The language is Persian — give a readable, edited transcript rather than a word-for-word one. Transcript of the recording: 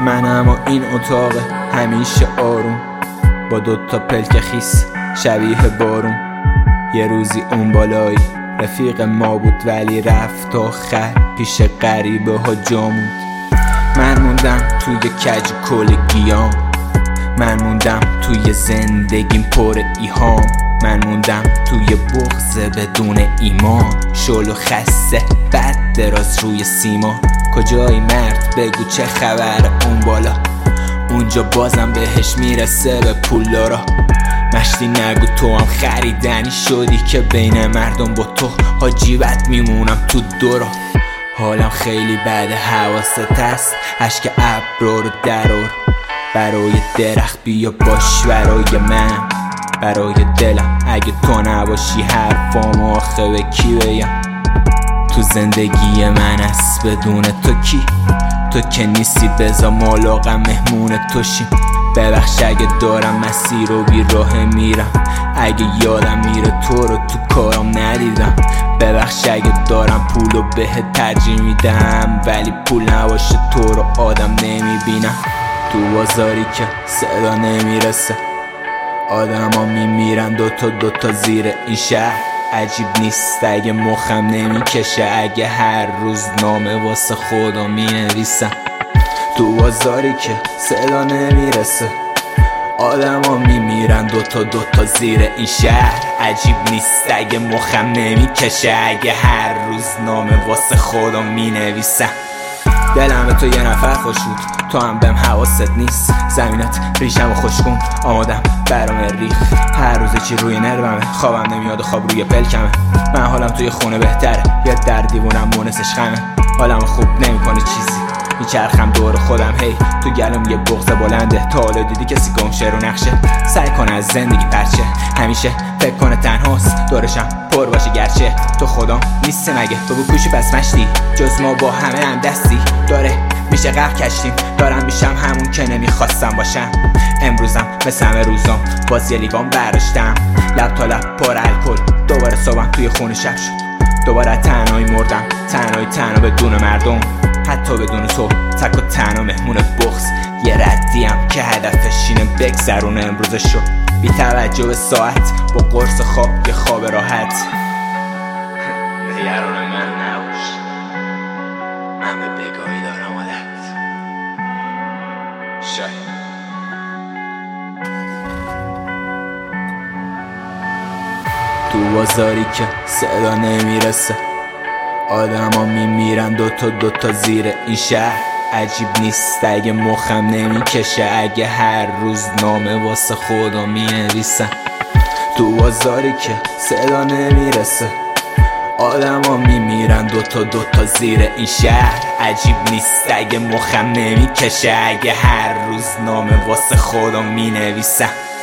منم و این اتاق همیشه آروم، با دوتا پلک خیس شبیه بارون. یه روزی اون بالایی رفیق ما بود، ولی رفت آخر پیش غریبه ها جامود. من موندم توی کج کلگیام، من موندم توی زندگیم پر ایهام، من موندم توی بغض بدون ایمان. شل و خسته بد دراز روی سیما، کجایی مرد بگو چه خبر اون بالا، اونجا بازم بهش میرسه به پولدارا. مشتی نگو تو هم خریدنی شدی که بین مردم با تو حاجیبت میمونم تو دورا. حالم خیلی بد حواست هست، اشک ابرو رو درار. برای درخت بیا باش برای من، برای دلم اگه تو نباشی حرفام آخه به کی بگم. تو زندگی من است بدون تو کی، تو که نیستی بذار مالاقم مهمون تو شیم. ببخش اگه دارم مسیر و بی راه میرم، اگه یادم میره تو رو تو کارم ندیدم. ببخش اگه دارم پول و بهت ترجیح میدم، ولی پول نباشه تو رو آدم نمیبینم. تو بازاری که صدا نمیرسه آدم ها میمیرن دوتا زیر این شهر. عجیب نیست اگه مخم نمیکشه، اگه هر روز نامه واسه خدا مینویسم. تو بازاری که صدا نمیرسه آدم ها میمیرن دوتا زیر این شهر. عجیب نیست اگه مخم نمیکشه، اگه هر روز نامه واسه خدا مینویسم. دلم به تو یه نفر خوش بود، تو هم بهم حواست نیست. زمینت ریشم و خوشکن آمادم برام ریخ. هر روز چی روی نرممه، خوابم نمیاد و خواب روی پلکمه. من حالم توی خونه بهتره، یه در دیوونم مونسش خمه. حالم خوب نمیکنه چیزی، میچرخم دور خودم هی. تو گلوم یه بغض بلنده، تا حالا دیدی کسی گمشه رو نقشه؟ سعی کنه از زندگی پرچه، همیشه فکر کنه تنهاست، دورشم پر باشه گرچه تو خودم نیستی. مگه بگو کوشی پس مشتی، جز ما با همه هم دستی داره میشه غرق کشتیم. دارم میشم همون که نمیخواستم باشم. امروزم مثل همه روزام باز یه لیوان برداشتم، لب تا لب پر الکل. دوباره صبحم توی خونه شب شد، دوباره تنهایی مردم، تنها بدون مردم، حتی بدون تو تک و تنها مهمون بغض. یه ردیم که هدفش اینه بگذرونه امروزشو، بی توجه به ساعت، با قرص خواب یه خواب راحت. نگران من نباش، من به بگاهی دارم عادت. شاید تو بازاری که صدا نمیرسه آدم ها میمیرن دوتا زیر این شهر. عجیب نیست اگه مخم نمیکشه، اگه هر روز نامه واسه خدا مینویسم. تو بازاری که صدا نمیرسه آدم ها میمیرن دوتا زیر این شهر. عجیب نیست اگه مخم نمیکشه، اگه هر روز نامه واسه خدا مینویسم.